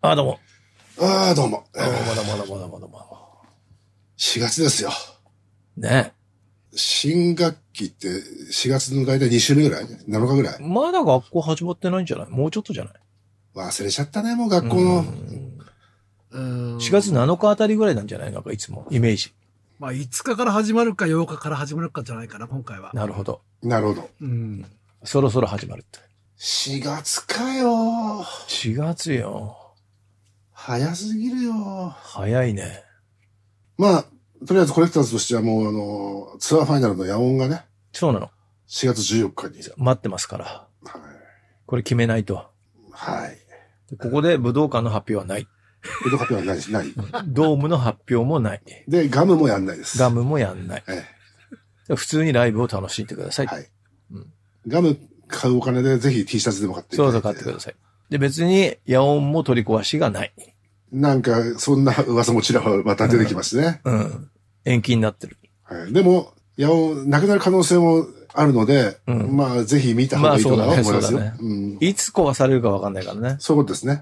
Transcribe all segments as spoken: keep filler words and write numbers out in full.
あ、どうも。 ああ、どうも。 どうもどうもどうもどうもどうも。 しがつですよ。 ね。 新学期ってしがつの大体に週目ぐらい ?なのかぐらいまだ学校始まってないんじゃない？もうちょっとじゃない？ 忘れちゃったね、もう学校の。 うん。 しがつなのかあたりぐらいなんじゃないのか、いつも。イメージ。 まあ、いつかから始まるかようかから始まるかじゃないかな、今回は。 なるほど。 なるほど。 うん。 そろそろ始まるって。 しがつかよ。 しがつよ。 早すぎるよ。 早いね。 まあ、とりあえずコレクターズとしてはもうあの、ツアーファイナルの野音がね、 そうなの。 しがつじゅうよっかに。 待ってますから。 はい。 これ決めないと。 はい。 ここで武道館の発表はない。 武道発表はないし、ない。 ドームの発表もない。 で、ガムもやんないです。 ガムもやんない。 え普通にライブを楽しんでください。 え。はい。 うん、 ガム買うお金でぜひ T シャツでも買っていただいて。 そうそう買ってください。で、別に野音も取り壊しがない。 なんか、そんな噂もちらほらまた出てきますね。 うん。うん、延期になってる。 はい、でも、野音、なくなる可能性もあるので、うん、まあ、ぜひ見た方がいいと思いますよ。まあ、そうだね。うん、 いつ壊されるかわかんないからね。 そういうことですね。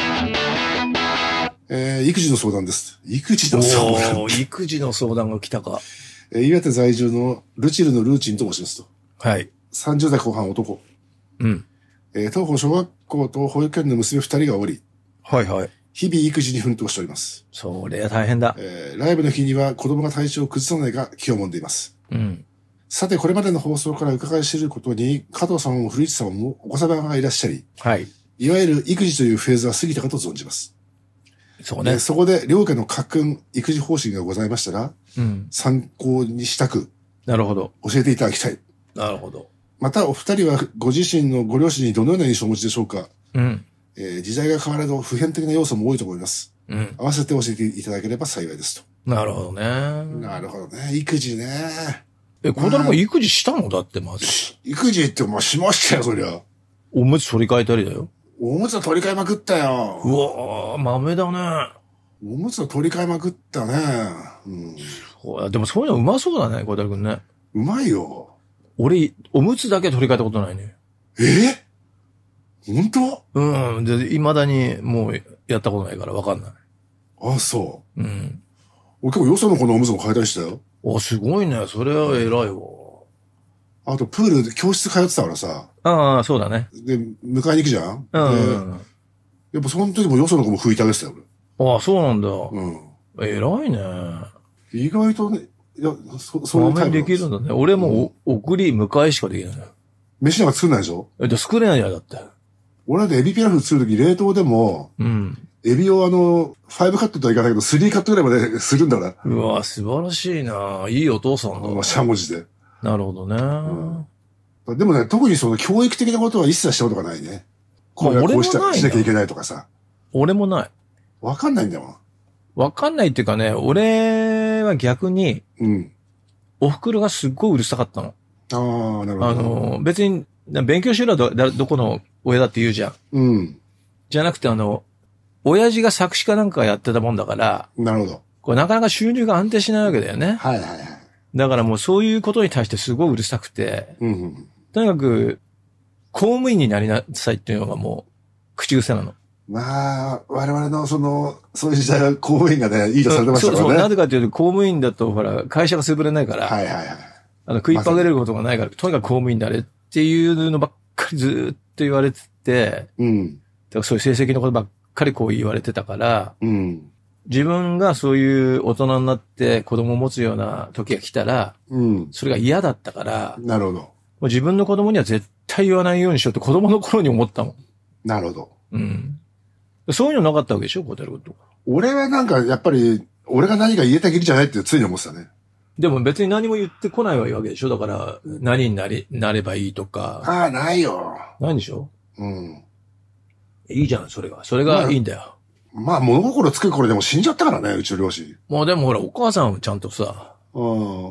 えー、育児の相談です。育児の相談。 お育児の相談が来たか。 えー、岩手在住のルチルのルーチンと申しますと。 はい。 さんじゅう代後半男。 うん。 えー、当方小学校と保育園の娘二人がおり。 はいはい。 日々育児に奮闘しております。 それは大変だ。 えー、ライブの日には子供が体調を崩さないか気をもんでいます。 うん。 さて、これまでの放送から伺い知ることに、加藤さんも古市さんもお子様がいらっしゃり。 はい。 いわゆる育児というフェーズは過ぎたかと存じます。 そうね。 そこで、両家の家訓、育児方針がございましたら、 うん、 参考にしたく、 なるほど。 教えていただきたい。 なるほど。 また、お二人はご自身のご両親にどのような印象をお持ちでしょうか。 うん。 えー、時代が変わらず普遍的な要素も多いと思います。 うん。 合わせて教えていただければ幸いですと。 なるほどね。 なるほどね。育児ね。 え、小太郎も育児したのだってまず。 育児ってまあしましたよ、そりゃ。 おむつ取り替えたりだよ。 おむつは取り替えまくったよ。 うわぁ、豆だね。 おむつは取り替えまくったね。 うん。でもそういうのうまそうだね、小太郎くんね。 うまいよ。 俺、おむつだけ取り替えたことないね。 え本当？ うん。で、未だにもうやったことないからわかんない。 あ、そう。 うん。 俺結構よその子のおむつも変えたりしたよ。 あ、すごいね。それは偉いわ。 あと、プールで教室通ってたからさ。 ああ、そうだね。 で、迎えに行くじゃん。 うん。 で、やっぱその時もよその子も拭いてあげてたよ、 俺。ああ、そうなんだ。 うん。 偉いね。 意外とね、いや、そ、そういうタイプできるんだね。俺もお、送り、迎えしかできない。 飯なんか作んないでしょ？ え、で、作れないやだって。 俺だってエビピラフ作るとき冷凍でも、うん。エビをあの、ファイブカットとはいかないけど、スリーカットぐらいまでするんだから。 うわ、素晴らしいな。いいお父さんだ。 まあ、しゃもじで。 なるほどね、 うん。でもね、特にその教育的なことは一切したことがないね。これはこうした、しなきゃいけないとかさ。 俺もない。 わかんないんだもん。 わかんないっていうかね、俺は逆に、うん。お袋がすっごいうるさかったの。 ああ、なるほど。 あの、別に、勉強しろど、どこの親だって言うじゃん。うん。じゃなくてあの、親父が作詞家なんかやってたもんだから。 なるほど。 これなかなか収入が安定しないわけだよね。 はいはいはい。 だからもうそういうことに対してすごいうるさくて。うん、うん。とにかく、公務員になりなさいっていうのがもう、口癖なの。 まあ、我々のその、そういう時代は公務員がね、いいとされてましたからね。そうそう。 なぜかというと公務員だとほら、会社が潰れないから。はいはいはい。あの、食いっぱげれることがないから、とにかく公務員になれっていうのばっかりずーっと言われてて。うん。だからそういう成績のことばっかりこう言われてたから。うん。自分がそういう大人になって子供を持つような時が来たら。うん。それが嫌だったから。 なるほど。 もう自分の子供には絶対言わないようにしようって子供の頃に思ったもん。 なるほど。 うん。そういうのなかったわけでしょ、小太郎君とか。 俺はなんか、やっぱり、俺が何か言えたきりじゃないってついに思ってたね。 でも別に何も言ってこないわけでしょ。だから、何になり、なればいいとか。 ああ、ないよ。 ないでしょ？うん。いいじゃん、それが。それがいいんだよ。 まあ、まあ、物心つく頃でも死んじゃったからね、うちの両親。 もうでもほら、お母さんはちゃんとさ。 うん。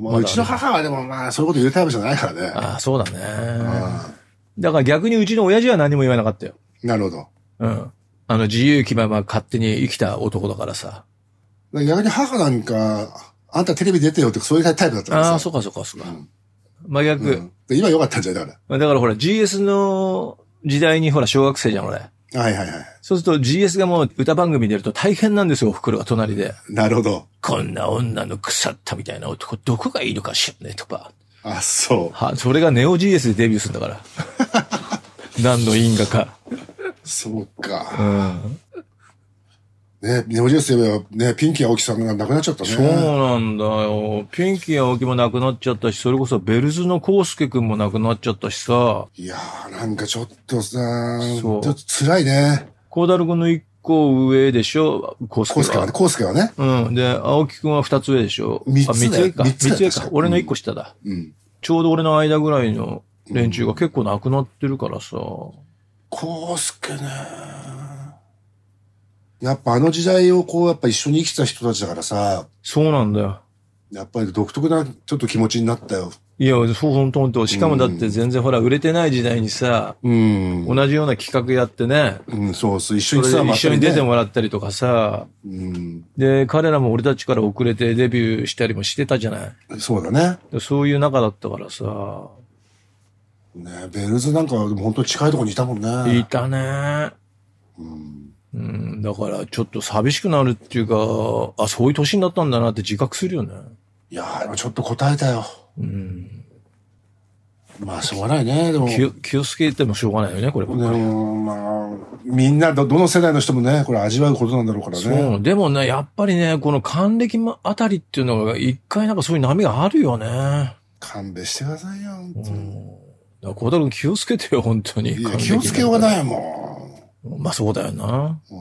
まあ、うちの母はでもまあ、そういうこと言うタイプじゃないからね。 ああ、そうだね。だから逆にうちの親父は何も言わなかったよ。 なるほど。 うん。あの、自由気まま勝手に生きた男だからさ。 逆に母なんか、あんたテレビ出てよってそういうタイプだったからさ。 ああ、そうかそうかそうか。うん、真逆、 うん。今良かったんじゃないだから。 だからほら ジーエス の時代にほら小学生じゃん俺。 はいはいはい。 そうすると ジーエス がもう歌番組に出ると大変なんですよ、お袋が隣で。 なるほど。 こんな女の腐ったみたいな男、どこがいいのかしらね、とか。 あ、そう。 は、それがネオ ジーエス でデビューするんだから。何の因果か。 そうか。 うん。 ね、ネオジェスではね、ピンキー青木さんが亡くなっちゃったね。 そうなんだよ。ピンキー青木も亡くなっちゃったし、それこそベルズのコウスケくんも亡くなっちゃったしさ。 いやー、なんかちょっとさ、ちょっと辛いね。 コウダルくんの一個上でしょ、コウスケは。 コウスケはね、コウスケはね。 うん。で、青木くんは二つ上でしょ。 三つ上。 三つ上か。 三つ上か。俺の一個下だ。 うん。 ちょうど俺の間ぐらいの連中が結構亡くなってるからさ。 コウスケね。やっぱあの時代をこう、やっぱ一緒に生きた人たちだからさ。 そうなんだよ。 やっぱり独特なちょっと気持ちになったよ。 いや、そう、ほんとほんと。しかもだって全然ほら、売れてない時代にさ、うん、同じような企画やってね。 うん、そうそう、一緒にさ、 一緒に出てもらったりとかさ。うん、で、彼らも俺たちから遅れてデビューしたりもしてたじゃない。 そうだね。 そういう仲だったからさ。 ねベルズなんか本当に近いところにいたもんね。 いたね。うんうん、だからちょっと寂しくなるっていうか、あ、そういう年になったんだなって自覚するよね。 いやー、ちょっと答えたよ。うん。まあ、しょうがないね、でも。 気を、気をつけてもしょうがないよね、こればっかり。でも、 まあ、みんなど、どの世代の人もね、これ味わうことなんだろうからね。 そう。でもね、やっぱりね、この還暦あたりっていうのが、一回なんかそういう波があるよね。 勘弁してくださいよ、本当に。うん。 だから、小田君気をつけてよ、本当に。 いや、気をつけようがないもん。 まあそうだよな。うん。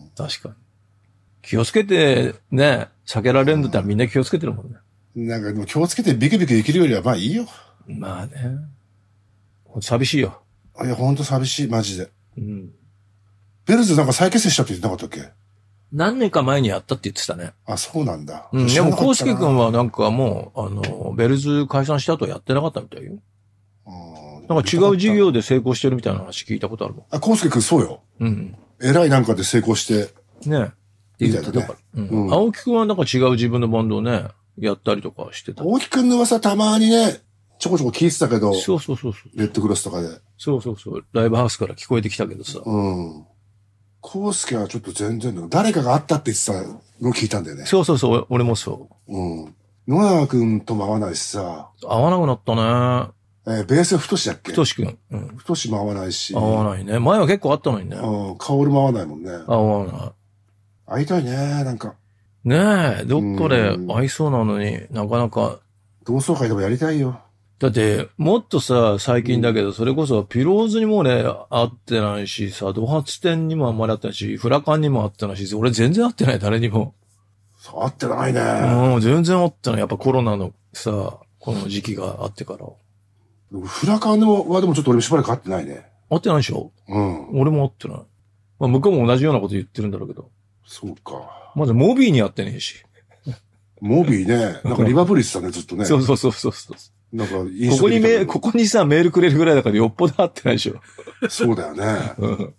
確かに。気をつけて、ね、避けられるんだったらみんな気をつけてるもんね。 なんかでも気をつけてビクビク生きるよりはまあいいよ。 まあね。寂しいよ。 いや、ほんと寂しい、マジで。うん。ベルズなんか再結成したって言ってなかったっけ？ 何年か前にやったって言ってたね。 あ、そうなんだ。 うん。でも、コウスケ君はなんかもう、あの、ベルズ解散した後やってなかったみたいよ。なんか違う事業で成功してるみたいな話聞いたことあるもん。 あ、コウスケ君そうよ。うん。偉いなんかで成功して。 ねえ。みたいなね。うん。うん、青木君はなんか違う自分のバンドをね、やったりとかしてた。 青木君の噂たまにね、ちょこちょこ聞いてたけど。 そうそうそうそう。 レッドクロスとかで。 そうそうそう。ライブハウスから聞こえてきたけどさ。うん。 コウスケはちょっと全然だ。誰かがあったって言ってたのを聞いたんだよね。 そうそうそう。俺もそう。 うん。野川君とも合わないしさ。 合わなくなったね。 えー、ベースは太しだっけ？ 太しくん。 うん。太しも合わないし。 合わないね。前は結構あったのにね。 うん。香りも合わないもんね。 合わない。 会いたいね、なんか。 ねえ、どっかで会いそうなのになかなか。 同窓会でもやりたいよ。 だって、もっとさ、最近だけど、うん、それこそピローズにもね、会ってないしさ、ドハツ店にもあんまり会ってないし、フラカンにも会ってないし、俺全然会ってない、誰にも。 会ってないね。 うん、全然会ってない。やっぱコロナのさ、この時期があってから。 フラカンはでもちょっと俺しばらく会ってないね。 会ってないでしょ？うん。俺も会ってない。まあ向こうも同じようなこと言ってるんだろうけど。 そうか。 まずモビーに会ってねえし。 モビーね。なんかリバプリスだね、ずっとね。 そうそうそうそうそう。 なんか、ここにメここにさ、メールくれるぐらいだからよっぽど会ってないでしょ。 そうだよね。うん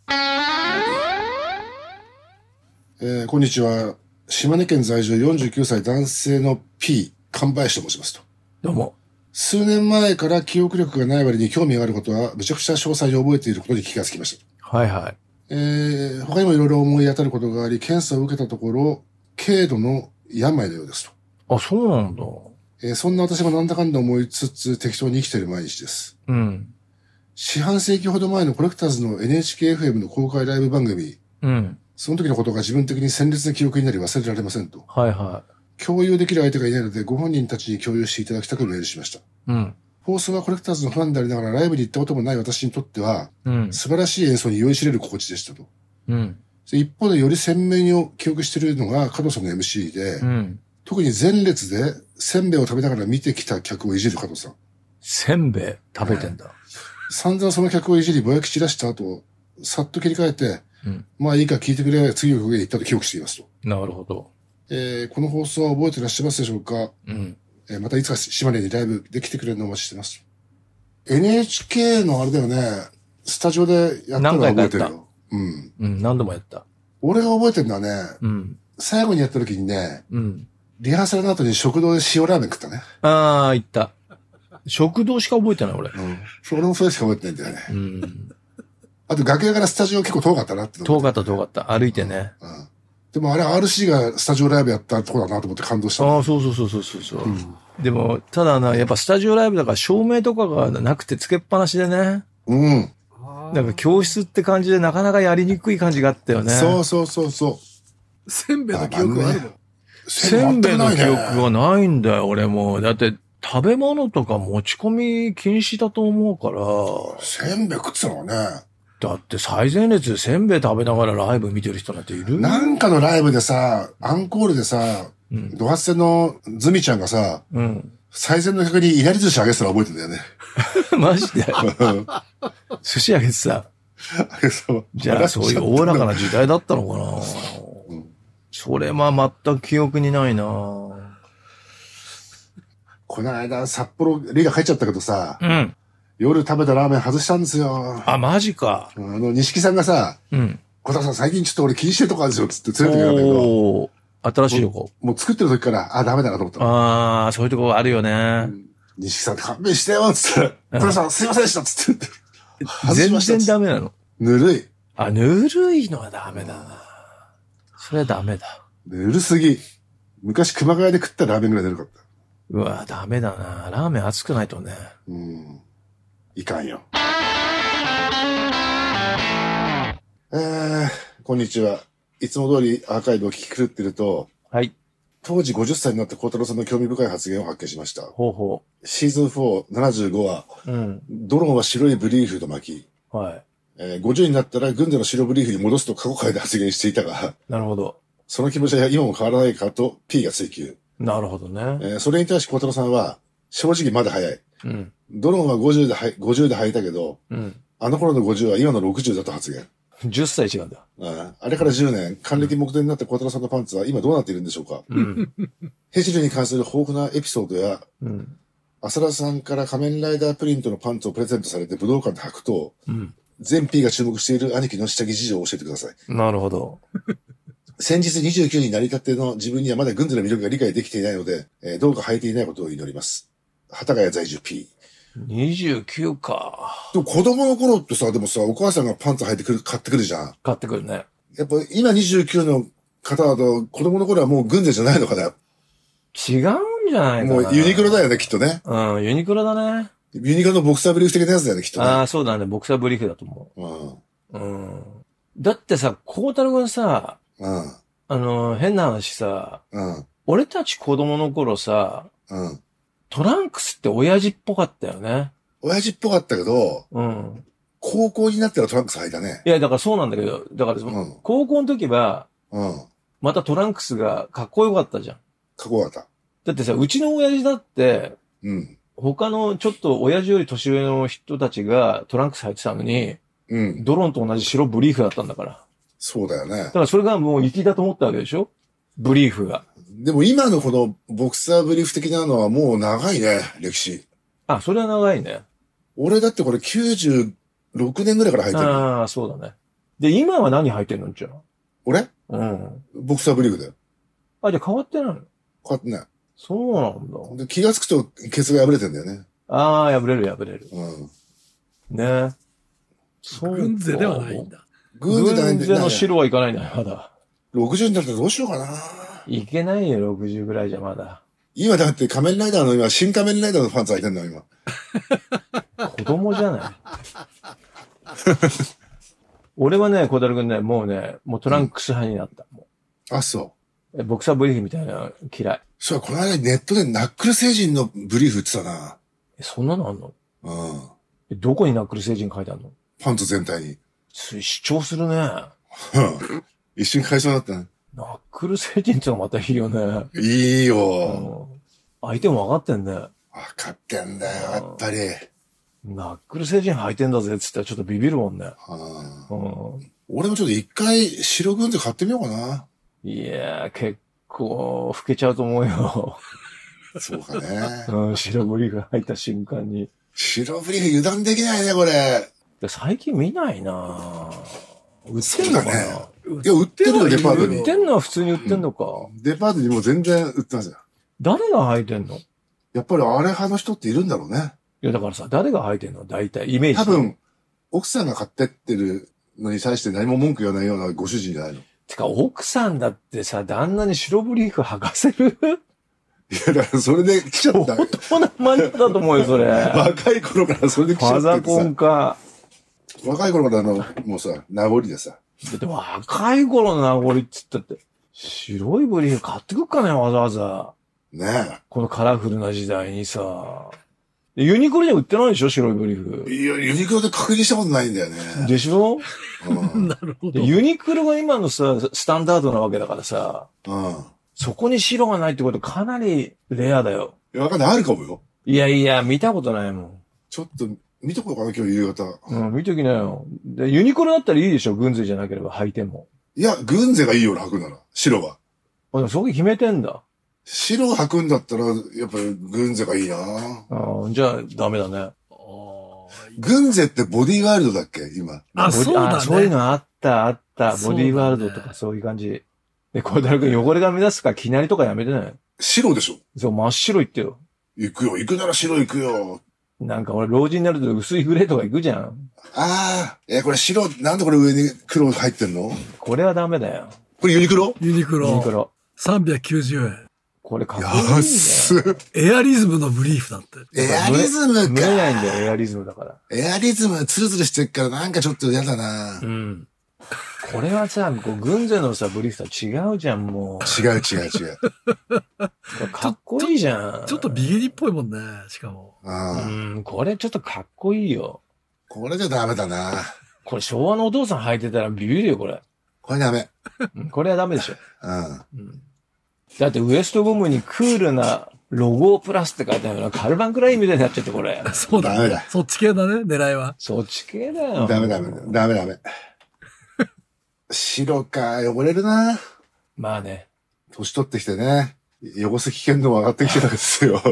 えー、こんにちは。島根県在住よんじゅうきゅうさい男性の P、神林と申しますと。 どうも。 数年前から記憶力がない割に興味があることは、めちゃくちゃ詳細に覚えていることに気がつきました。 はいはい。 えー、他にもいろいろ思い当たることがあり、検査を受けたところ、軽度の病のようですと。あ、そうなんだ。 えー、そんな私もなんだかんだ思いつつ適当に生きている毎日です。うん。四半世紀ほど前のコレクターズの エヌエイチケーエフエム の公開ライブ番組。うん。その時のことが自分的に鮮烈な記憶になり忘れられませんと。 はいはい。 共有できる相手がいないので、ご本人たちに共有していただきたくメールしました。うん。放送はコレクターズのファンでありながらライブに行ったこともない私にとっては、うん、素晴らしい演奏に酔いしれる心地でしたと。うん。一方でより鮮明に記憶しているのが加藤さんの エムシー で、うん。特に前列でせんべいを食べながら見てきた客をいじる加藤さん。 せんべい食べてんだ。 散々その客をいじりぼやき散らした後、さっと切り替えて、うん、まあいいか聞いてくれ、次の曲へ行ったと記憶していますと。 なるほど。 えー、この放送は覚えていらっしゃいますでしょうか？うん。えー、またいつか島根にライブで来てくれるのをお待ちしてます。エヌエイチケー のあれだよね、スタジオでやったのは覚えてるよ。うん。 うん、何度もやった。 俺が覚えてるのはね、うん。最後にやった時にね、うん。リハーサルの後に食堂で塩ラーメン食ったね。 ああ、行った。食堂しか覚えてない、俺。うん。 それもそれしか覚えてないんだよね。うん。 あと楽屋からスタジオ結構遠かったなって。 遠かった遠かった。歩いてね。 うん。でもあれ アールシー がスタジオライブやったとこだなと思って感動した。 ああ、そうそうそうそうそう、うん。でも、ただな、やっぱスタジオライブだから照明とかがなくてつけっぱなしでね。 うん。 なんか教室って感じでなかなかやりにくい感じがあったよね。 そうそうそうそう。 せんべいの記憶はあるの？ せんべいの記憶はないんだよ、俺も。だって、食べ物とか持ち込み禁止だと思うから。 せんべい食ってたのね。 だって最前列でせんべい食べながらライブ見てる人なんている？ なんかのライブでさ、アンコールでさ、うん、ドハツセのズミちゃんがさ、うん、最前の客にいなり寿司あげてたら覚えてんだよね。 マジで寿司あげてた。じゃあそういうおおらかな時代だったのかな、うん、それは全く記憶にないな。 この間札幌リーダー帰っちゃったけどさ、うん、夜食べたラーメン外したんですよ。 あ、マジか。 あの、錦さんがさ、うん。小田さん最近ちょっと俺気にしてるとこあるんですよ、つって連れてきたんだけど。お新しいとこ。 もう作ってる時から、あ、ダメだなと思った。 ああ、そういうとこあるよね。 錦さん勘弁してよ、つって。小田さんすいませんでした、つって。 全然ダメなの。 ぬるい。 あ、ぬるいのはダメだな。それはダメだ。 ぬるすぎ。昔熊谷で食ったラーメンぐらいぬるかった。 うわ、ダメだな。ラーメン熱くないとね。 うん。いかんよ。えー、こんにちは。いつも通りアーカイブを聞き狂ってると、はい。当時ごじゅっさいになった孝太郎さんの興味深い発言を発見しました。ほうほう。シーズンよん、ななじゅうご話、うん。ドローンは白いブリーフと巻き、はい。えー、ごじゅうになったら軍での白ブリーフに戻すと過去回で発言していたが、なるほど。その気持ちは今も変わらないかと P が追求。なるほどね。えー、それに対し孝太郎さんは、正直まだ早い。うん。ドローンはごじゅうで、ごじゅうで履いたけど、うん。あの頃のごじゅうは今のろくじゅうだと発言。じゅっさい違うんだ。ああれからじゅうねん、還暦目前になった孝太郎さんのパンツは今どうなっているんでしょうか。うん。ヘジルに関する豊富なエピソードや、うん。浅田さんから仮面ライダープリントのパンツをプレゼントされて武道館で履くと、うん。全 P が注目している兄貴の下着事情を教えてください。なるほど。先日にじゅうきゅうになりたての自分にはまだ軍事の魅力が理解できていないので、えー、どうか履いていないことを祈ります。幡ヶ谷在住 P。にじゅうきゅうか。でも子供の頃ってさ、でもさ、お母さんがパンツ履いてくる、買ってくるじゃん。買ってくるね。やっぱ今にじゅうきゅうの方だと、子供の頃はもう軍勢じゃないのかな。違うんじゃないかな。もうユニクロだよね、きっとね。うん、ユニクロだね。ユニクロのボクサーブリーフ的なやつだよね、きっとね。ああ、そうだね、ボクサーブリーフだと思う。うん。うん。だってさ、孝太郎君さ、うん。あの、変な話さ、うん。俺たち子供の頃さ、うん。トランクスって親父っぽかったよね。親父っぽかったけど、うん。高校になったらトランクス履いたね。いや、だからそうなんだけど、だからその、うん、高校の時は、うん。またトランクスがかっこよかったじゃん。かっこよかった。だってさ、うちの親父だって、うん。他のちょっと親父より年上の人たちがトランクス履いてたのに、うん。ドローンと同じ白ブリーフだったんだから。そうだよね。だからそれがもう粋だと思ったわけでしょ？ブリーフが。でも今のこのボクサーブリーフ的なのはもう長いね、歴史。あ、それは長いね。俺だってこれきゅうじゅうろくねんぐらいから履いてる。ああ、そうだね。で、今は何履いてんのじゃあ。俺？うん。ボクサーブリーフだよ。あ、じゃあ変わってないの？変わってない。そうなんだ。で、気がつくとケツが破れてんだよね。ああ、破れる破れる。うん。ね。そう。軍勢ではないんだ。軍勢じゃないんだよ。軍勢の白はいかないんだよ、まだ。ろくじゅうになったらどうしようかな。いけないよ、ろくじゅうぐらいじゃまだ。今だって仮面ライダーの今、新仮面ライダーのパンツ履いてんの今。子供じゃない俺はね、小太郎くんね、もうね、もうトランクス派になった。うん、もうあ、そう。ボクサーブリーフみたいな嫌い。そう、この間ネットでナックル星人のブリーフ売ってたな。え、そんなのあんの？うん。どこにナックル星人書いてあるの？パンツ全体に。主張するね。一瞬買いそうになったね。ナックル星人ってのがまたいいよね。いいよ。うん、相手も分かってんね。分かってんだよ、やっぱり。ナックル星人履いてんだぜっつったらちょっとビビるもんね。うん、俺もちょっと一回白軍勢買ってみようかな。いやー、結構老けちゃうと思うよ。そうかね。うん、白ブリーフ入った瞬間に。白ブリーフ油断できないね、これ。最近見ないなぁ。売ってんのかな、ね、いや、売ってるよ、デパートに。売ってんのは普通に売ってんのか。うん、デパートにもう全然売ってますよ。誰が履いてんの？やっぱりあれ派の人っているんだろうね。いや、だからさ、誰が履いてんの？大体、イメージ。多分、 奥さんが買ってってるのに対して何も文句言わないようなご主人じゃないの？ てか、奥さんだってさ、旦那に白ブリーフ履かせる？ いや、だからそれで来ちゃった。 相当なマニアだと思うよ、それ。 若い頃からそれで来ちゃった。 ファザコンか。 若い頃からの、もうさ、名残でさ。 だって若い頃の名残っつったって、白いブリーフ買ってくっかね、わざわざ。 ねえ。 このカラフルな時代にさ。ユニクロには売ってないでしょ、白いブリーフ。 いや、ユニクロで確認したことないんだよね。 でしょ？ うん、なるほど。 ユニクロが今のさ、スタンダードなわけだからさ。 うん。 そこに白がないってことかなりレアだよ。 いや、わかんない。あるかもよ。 いやいや、見たことないもん。 ちょっと、見とこうかな、今日夕方。 うん、見ときなよ。で、ユニクロだったらいいでしょ、軍勢じゃなければ履いても。 いや、軍勢がいいよ、履くなら。白は。 あ、でもそこ決めてんだ。 白履くんだったら、やっぱり軍勢がいいな。 ああ、じゃあ、ダメだね。 軍勢ってボディーワールドだっけ今。 あ、そうだね。 そういうのあった、あった。ボディーワールドとかそういう感じ。で、これだけ汚れが目立つから、きなりとかやめてない。 白でしょ？ そう、真っ白言ってよ。 行くよ、行くなら白行くよ。 なんか俺、老人になると薄いグレーとか行くじゃん。 ああ、え、これ白、なんでこれ上に黒が入ってんの？ これはダメだよ。 これユニクロ？ ユニクロ。 ユニクロ。 さんびゃくきゅうじゅうえん。 これかっこいいんだよ。 安っ。 エアリズムのブリーフだって。 エアリズムか。 見えないんだよ、エアリズムだから。 エアリズムツルツルしてるからなんかちょっと嫌だな。 うん。これはさ、こう軍勢のさ、ブリーフとは違うじゃん、もう。 違う違う違う。 かっこいいじゃん。 ちょっとビギニっぽいもんね、しかも。 うん、これちょっとかっこいいよ。 これじゃダメだな。 これ昭和のお父さん履いてたらビビるよ、これ。 これダメ。 これはダメでしょ。 うん。 うん、だってウエストゴムにクールなロゴプラスって書いてあるのカルバンクラインみたいになっちゃって、これ。 そうだ、ね。ダメだ。そっち系だね、狙いは。 そっち系だよ。 ダメダメ。ダメダメ。白か、汚れるな。 まあね。 年取ってきてね、汚す危険度も上がってきてたんですよ。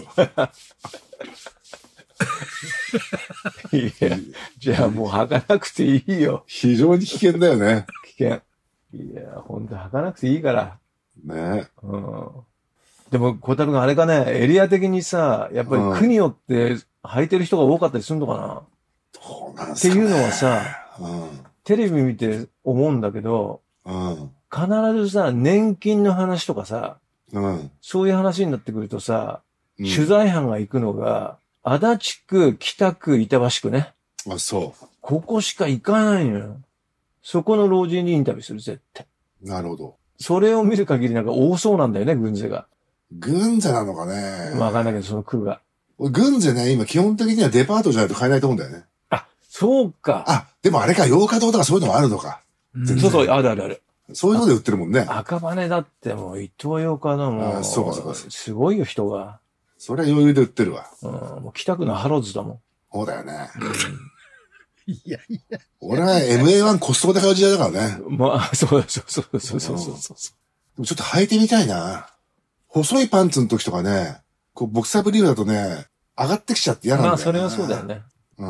いや、じゃあもう履かなくていいよ。 非常に危険だよね。 危険。いや、ほんと履かなくていいから。 ね。 うん。でも、小太郎君あれかね、エリア的にさ、やっぱり区によって履いてる人が多かったりするのかな、うん、 どうなんすかね。 っていうのはさ、うん、テレビ見て思うんだけど、 うん、 必ずさ、年金の話とかさ、うん、そういう話になってくるとさ、うん、取材班が行くのが、足立区、北区、板橋区ね。 あ、そう。 ここしか行かないのよ。そこの老人にインタビューする、絶対。 なるほど。 それを見る限りなんか多そうなんだよね、軍勢が。 軍勢なのかね。 わかんないけど、その区が。 軍勢ね、今基本的にはデパートじゃないと買えないと思うんだよね。 あ、そうか。 あ、でもあれか、洋華堂とかそういうのもあるのか。 うん、そうそう、あるあるある。 そういうので売ってるもんね。 赤羽だってもう、伊東洋華堂も。 あ、そうかそうか。 すごいよ、人が。 それは余裕で売ってるわ。 うん、もう北区のハローズだもん。 そうだよね。 いやいや。 俺は エムエーワン コストコで買う時代だからね。 まあ、そうそうそうそうそうそうそう。 でもちょっと履いてみたいな。細いパンツの時とかね、こう、ボクサーブリーフだとね、上がってきちゃって嫌なんだよね。 まあ、それはそうだよね。 うん。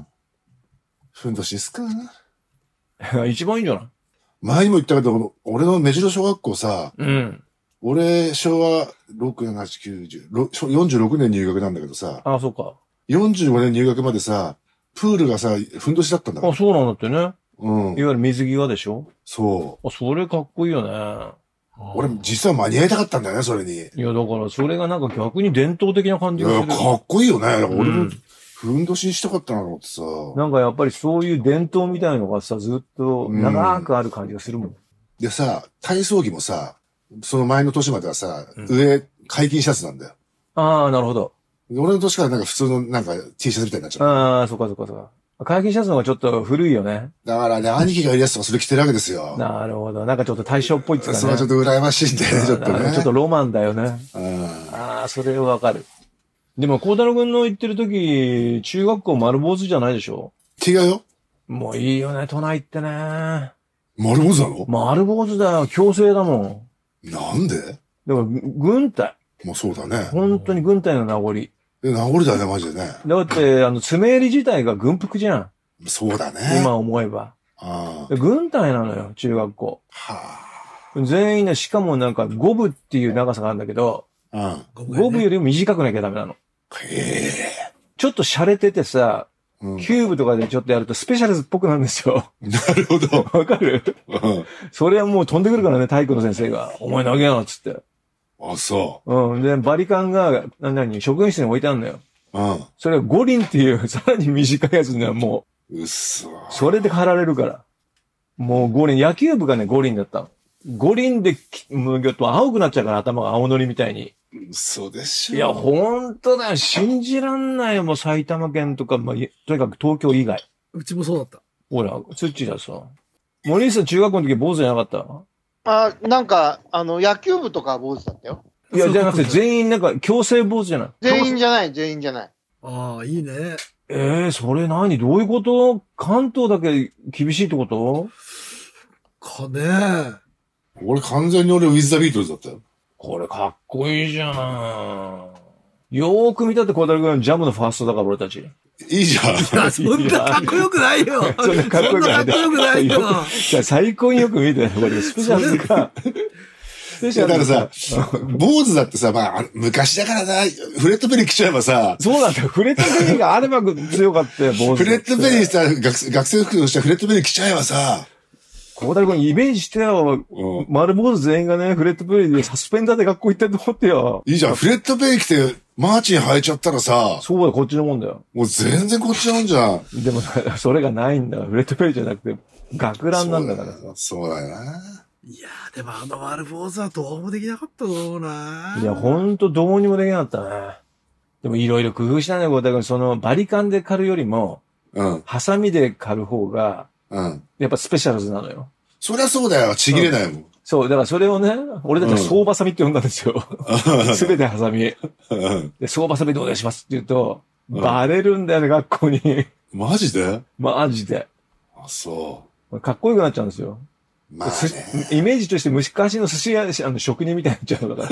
ふんどしですか一番いいんじゃない？ 前にも言ったけど、俺の目白小学校さ、 うん。 俺、昭和ろく、なな、はち、きゅう、じゅう、よんじゅうろくねん入学なんだけどさ。 ああ、そうか。 よんじゅうごねん入学までさ、プールがさ、ふんどしだったんだから。 あ、そうなんだってね。 うん。 いわゆる水際でしょ？ そう。 あ、それかっこいいよね。 俺、実は間に合いたかったんだよね、それに。いや、だから、それがなんか逆に伝統的な感じがする。 いや、かっこいいよね。俺も、ふんどしにしたかったなと思ってさ。 なんかやっぱりそういう伝統みたいのがさ、ずっと長くある感じがするもん。うん、 でさ、体操着もさ、その前の年まではさ、うん、上、解禁シャツなんだよ。 ああ、なるほど。 俺の年からなんか普通のなんか T シャツみたいになっちゃった。 ああ、そっかそっかそっか。解禁シャツの方がちょっと古いよね。 だからね、兄貴がいるやつとかそれ着てるわけですよ。 なるほど。なんかちょっと大正っぽいっつうかね。 そう、ちょっと羨ましいんでね、ちょっとね。 ちょっとロマンだよね。 うん、 ああ、それわかる。でも、孝太郎くんの言ってる時、中学校丸坊主じゃないでしょ？ 違うよ。 もういいよね、都内ってね。 丸坊主なの？ 丸坊主だよ、強制だもん。なんで？ だから、軍隊。 まあそうだね。 本当に軍隊の名残。 え、名残だよね、マジでね。 だって、あの、爪襟自体が軍服じゃん。 そうだね。 今思えば。 ああ。 軍隊なのよ、中学校。 はあ。全員ね、しかもなんかごぶっていう長さがあるんだけど、 うん、 ごぶよりも短くなきゃダメなの。 へえ。 ちょっと洒落ててさ、 うん、キューブとかでちょっとやるとスペシャルズっぽくなるんですよ。 なるほど。 わかる、うん、それはもう飛んでくるからね、体育の先生が。お前投げな、つって。 あ、そう。 うん。で、バリカンが、な、なに、職員室に置いてあるんだよ。うん。それが五輪っていう、さらに短いやつにはもう。うっそ。 それで貼られるから。もう五輪、野球部がね、五輪だったの。五輪で、むぎょっと青くなっちゃうから、頭が青のりみたいに。 そうでしょ。 いや、ほんとだよ。信じらんないよ。もう埼玉県とか、まあ、とにかく東京以外。 うちもそうだった。 ほら、ツッチーださ。森内さん中学校の時坊主じゃなかったあ、なんか、あの、野球部とかは坊主だったよ。 いや、じゃなくて全員なんか強制坊主じゃない。 全員じゃない、全員じゃない。 ああ、いいね。 ええー、それ何どういうこと？関東だけ厳しいってことかねえ。俺完全に俺ウィズ・ザ・ビートルズだったよ。 これかっこいいじゃん。よーく見たって小樽君のジャムのファーストだから俺たち。 いいじゃん。いや、そんなかっこよくないよ。 そんなかっこよくない。 そんなかっこよくないよ。 じゃあ最高によく見て、これスペシャルか。 だからさ、坊主だってさ、まあ、昔だからな、フレットベリー来ちゃえばさ。 そうなんだよ。フレットベリーがあれば強かったよ、坊主。 フレットベリーさ、学, 学生服としてフレットベリー来ちゃえばさ。 小樽君イメージしてよ。うん、丸坊主全員がね、フレットベリーでサスペンダーで学校行ってると思ってよ。 いいじゃん。フレットベリー来て、マーチン履いちゃったらさ。 そうだ、こっちのもんだよ。 もう全然こっちのもんじゃん。 でも、それがないんだ。フレットベリーじゃなくて、学ランなんだからさ。 そうだよな。 いやー、でもあの丸坊主はどうもできなかったろうな。 いや、ほんとどうにもできなかったね。でもいろいろ工夫したんだよ、だからそのバリカンで刈るよりも、うん。ハサミで刈る方が、うん。やっぱスペシャルズなのよ。 そりゃそうだよ。ちぎれないもん。うん、 そう、だからそれをね、俺たちは総バサミって呼んだんですよ。すべてハサミ。で、総バサミでお願いしますって言うと、うん、バレるんだよね、学校に。 マジで？ マジで。 あ、そう。 かっこよくなっちゃうんですよ。 まあね、 イメージとして昔の寿司屋、あの、職人みたいになっちゃうから。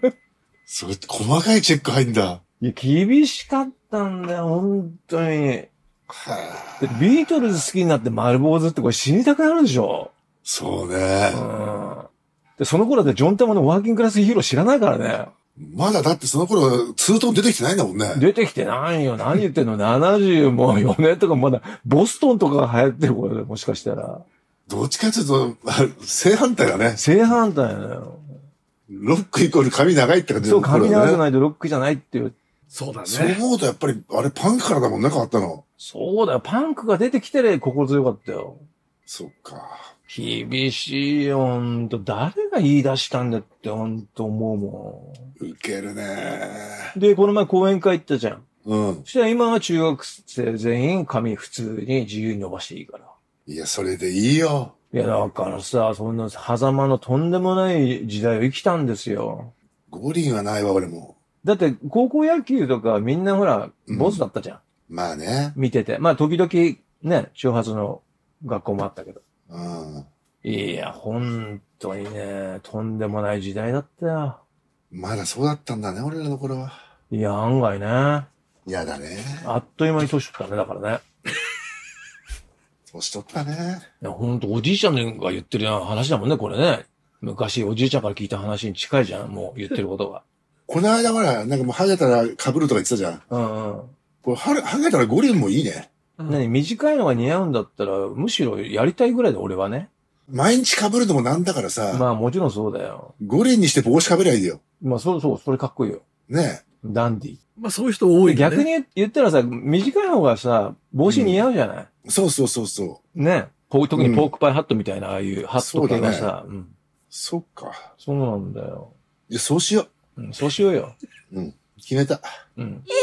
それって細かいチェック入んだ。 いや、厳しかったんだよ、本当に。ビートルズ好きになって丸坊主ってこれ死にたくなるでしょ？ そうね。うん。で、その頃でジョンタマのワーキングクラスヒーロー知らないからね。 まだだってその頃、ツートン出てきてないんだもんね。 出てきてないよ。何言ってんの ?ななじゅうもよねんとかまだ、ボストンとかが流行ってる頃でもしかしたら。 どっちかというと、正反対だね。 正反対だよ。 ロックイコール髪長いって感じだね。そう、髪長くないとロックじゃないっていう。 そうだね。 そう思うとやっぱり、あれパンクからだもんね、変わったの。 そうだよ。パンクが出てきてね、心強かったよ。 そっか。 厳しいよ、ほんと。誰が言い出したんだって、ほんと思うもん。ウケるね。 で、この前講演会行ったじゃん。 うん。 そしたら今は中学生全員髪普通に自由に伸ばしていいから。 いや、それでいいよ。 いや、だからさ、そんな、狭間のとんでもない時代を生きたんですよ。 五輪はないわ、俺も。 だって、高校野球とかみんなほら、坊主だったじゃん。 うん、まあね。 見てて。まあ、時々、ね、長髪の学校もあったけど。 うん。 いや、本当にね、とんでもない時代だったよ。 まだそうだったんだね、俺らの頃は。 いや、案外ね。 やだね。 あっという間に年取ったね、だからね。 年取ったね。 いや、ほんと、おじいちゃんが言ってるような話だもんね、これね。昔、おじいちゃんから聞いた話に近いじゃん、もう言ってることが。 この間ほら、なんかもうハゲたら被るとか言ってたじゃん。 うんうん。 これ、ハゲたら五輪もいいね。 うん、何短いのが似合うんだったら、むしろやりたいぐらいで俺はね。 毎日被るのもなんだからさ。 まあもちろんそうだよ。 五輪にして帽子被りゃいいよ。 まあそうそう、それかっこいいよ。 ねえ。 ダンディ。 まあそういう人多いね。 逆に言ったらさ、短い方がさ、帽子似合うじゃない、 うん、そうそうそうそう。 ね。特にポークパイハットみたいな、ああいうハット系がさ。 うん、うん。そっか。 そうなんだよ。 いや、そうしよう。うん、そうしようよ。 うん。決めた。 うん。池袋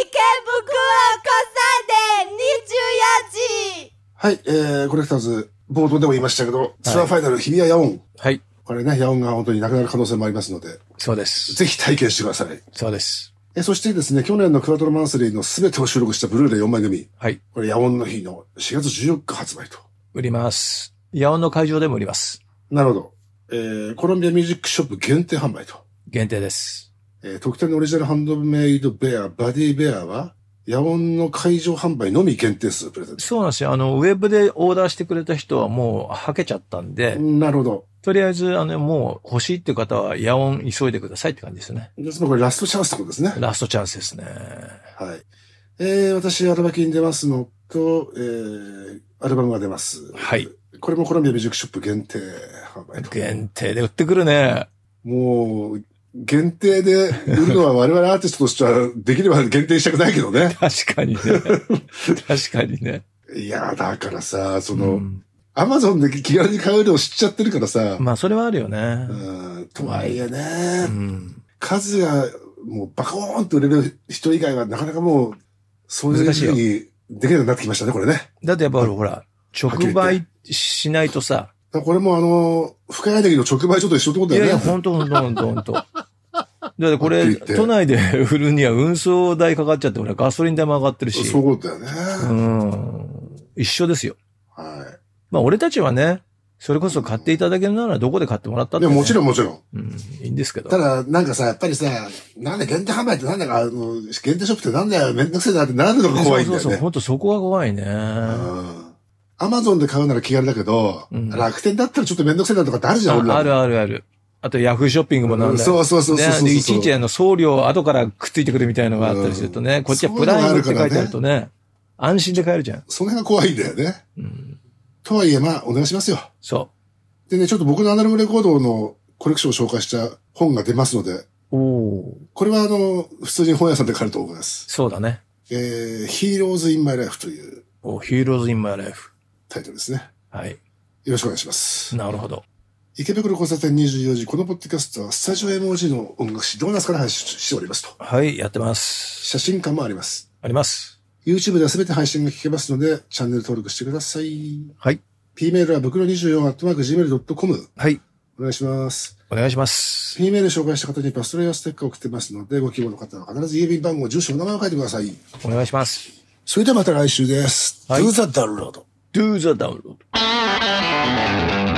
交差点にじゅうよじ。 はい、えー、コレクターズ、冒頭でも言いましたけど、はい、ツアーファイナル日比谷野音。 はい。 これね、野音が本当になくなる可能性もありますので。 そうです。 ぜひ体験してください。 そうです。 え、そしてですね、去年のクワトロマンスリーのすべてを収録したブルーレイよんまい組。 はい。 これ野音の日のしがつじゅうよっか発売と。 売ります。野音の会場でも売ります。 なるほど。えー、コロンビアミュージックショップ限定販売と。 限定です。 えー、特典のオリジナルハンドメイドベア、バディベアは、野音の会場販売のみ限定数プレゼント。 そうなんですよ。あの、ウェブでオーダーしてくれた人はもう、はけちゃったんで。 なるほど。 とりあえず、あの、もう欲しいっていう方は、野音急いでくださいって感じですね。 ですからこれラストチャンスってことですね。 ラストチャンスですね。 はい。 えー、私、アルバキに出ますのと、えー、アルバムが出ます。 はい。 これもコロンビアミュージックショップ限定販売と。 限定で売ってくるね。 もう、限定で売るのは我々アーティストとしてはできれば限定したくないけどね。 確かにね。確かにね。 いや、だからさ、その、アマゾンで気軽に買うのを知っちゃってるからさ。 まあ、それはあるよね。 うん、とはいえね、うん、数がもうバコーンと売れる人以外はなかなかもう、そういうふうにできるようになってきましたね、これね。 だってやっぱほら、直売しないとさ。 これもあの、深谷ネギの直売所と一緒ってことだよね。 いやいや、ほんとほんとほんとほんと。だってこれ、都内で売るには運送代かかっちゃって、俺ガソリン代も上がってるし。 そういうことだよね。 うん。一緒ですよ。 はい。 まあ俺たちはね、それこそ買っていただけるならどこで買ってもらったって、ね。 いや、もちろんもちろん。 うん。いいんですけど。 ただ、なんかさ、やっぱりさ、なんで限定販売ってなんだか、あの、限定ショップってなんだよ、めんどくせえなってなるのが怖いんだよね。 そうそうそう、ほんとそこが怖いね。うん。 アマゾンで買うなら気軽だけど、うん、楽天だったらちょっとめんどくせえなとかってあるじゃん、 あ, あるあるある。あとヤフーショッピングもなんだよ。 そうそうそうそうそうそう。 ね、いちいちあの送料後からくっついてくるみたいなのがあったりするとね、うん、こっちはプライムって書いてあるとね、安心で買えるじゃん。 その辺が怖いんだよね。うん、とはいえ、まあ、お願いしますよ。 そう。 でね、ちょっと僕のアナログレコードのコレクションを紹介した本が出ますので、 おこれはあの、普通に本屋さんで買えると思います。 そうだね。 えー、Heroes in My Life という。 お、Heroes in My Life。 タイトルですね。 はい。 よろしくお願いします。 なるほど。 池袋交差点にじゅうよじ、このポッドキャストはスタジオ エムオージー の音楽誌ドーナツから配信しておりますと。 はい、やってます。 写真館もあります。 あります。 YouTube では全て配信が聞けますので、チャンネル登録してください。 はい。 P メールはブクロにじゅうよんアットマークジーメールドットコム。 はい。 お願いします。 お願いします。 P メール紹介した方にパストレイやステッカーを送ってますので、ご希望の方は必ず郵便番号、住所、お名前を書いてください。 お願いします。 それではまた来週です。 はい、 Do the download. Do the download.